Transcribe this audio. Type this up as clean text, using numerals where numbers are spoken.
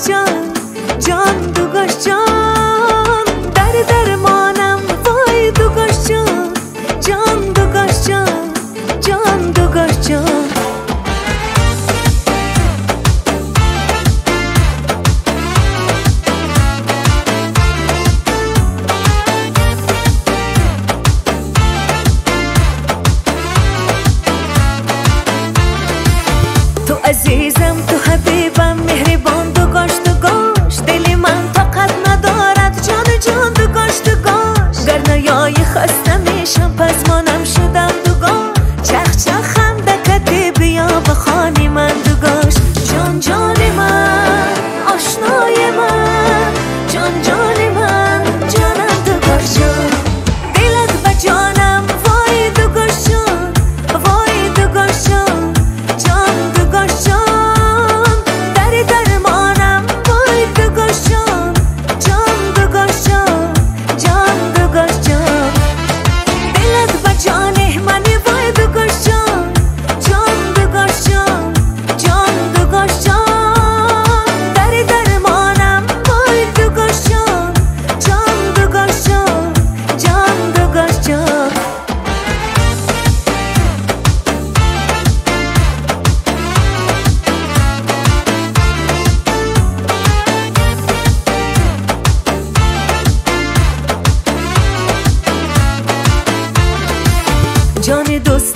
جان جان دوگاش جان در درمانم وای دوگاش جان جان دوگاش جان جان دوگاش جان تو عزیزم تو حبیبم مهربان دوگاش دوگاش دلی من طاقت ندارد جان جان دوگاش دوگاش گر نیایی خسته میشم پس مانم شدم دوگاش چخ چخم دکتی بیا بخوانی من دوگاش جان جان من آشنای من جان جان من جانم دوگاش جان دلت به جانم وای دوگاش جان وای دوگاش جان جان دوگاش جان در درمانم وای دوگاش جان جان دوگاش جان جان دوگاش جان دلت به جان منی وای دوگاش جان جان دوگاش جان جان دوگاش جان در درمانم وای دوگاش جان جان دوگاش جان جان دوگاش جان جان دوست